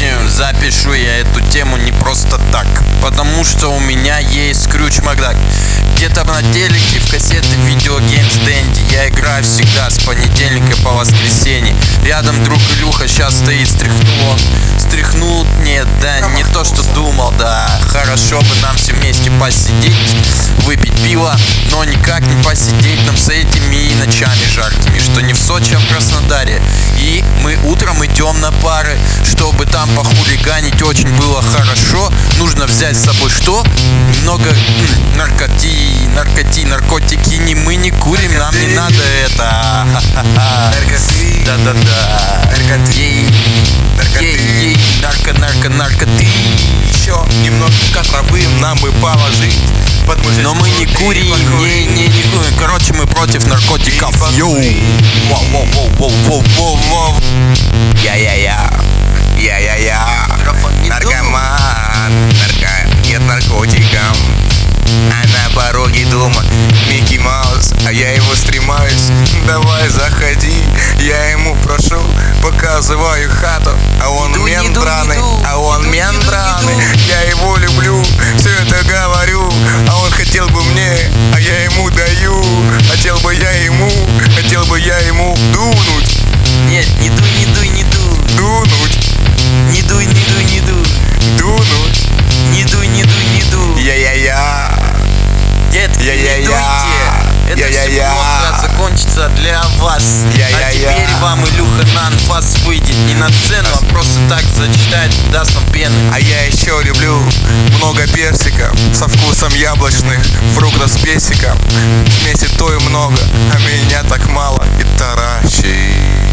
сожалению, запишу я эту тему не просто так, потому что у меня есть Скрудж Макдак. Где-то на телеке, в кассеты Video Games Dandy я играю всегда с понедельника по воскресенье. Рядом друг Илюха сейчас стоит, стряхнул, нет, да, не то что думал, да. Хорошо бы нам все вместе посидеть, выпить пиво, но никак не посидеть нам с этими ночами жаркими, что не в Сочи, а в Краснодаре. И мы утром идем на пары, чтобы там похулиганить очень было хорошо. Нужно взять с собой что? Немного наркотики не мы не курим, нам не надо это. Да-да-да. Наркоты. Еще немножко травы нам бы положить. Но мы не курим, не курим. Короче, мы против наркотиков. Йоу. Я. Наркоман. Нет наркотикам. А на пороге дома Микки Маус, а я его стремаюсь. Давай заходи, я ему прошу, показываю хату, а он мент драный, я его люблю, все это говорю, а он хотел бы мне, а я ему даю, хотел бы я ему дунуть. Нет, не дуй. Дунуть. Не дуй. Дунуть. Не дуй. Я. Детки, не дуйте. Это все плохо закончится для вас. А теперь вам Илюха на анфас выйдет не на сцену, а просто так зачитает, даст вам пены. А я еще люблю много персика со вкусом яблочных фруктов с песиком. Вместе то и много, а меня так мало и таращит.